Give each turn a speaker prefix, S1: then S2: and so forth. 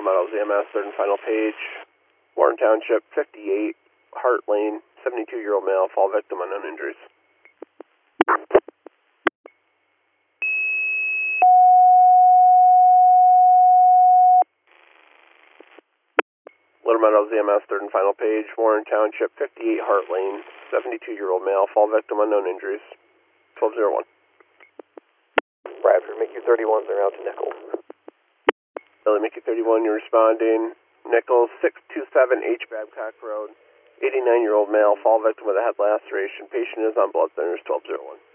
S1: Little Meadows EMS, third and final page. Warren Township, 58, Hart Lane, 72-year-old male, fall victim, unknown injuries. Little Meadows EMS, third and final page. Warren Township, 58, Hart Lane, 72-year-old male, fall victim, unknown injuries. 1201.
S2: Bradford, Mickey 31s are out to Nichols.
S1: Billy Mickey 31, you're responding. Nichols, 627 H. Babcock Road, 89-year-old male, fall victim with a head laceration. Patient is on blood thinners, 1201.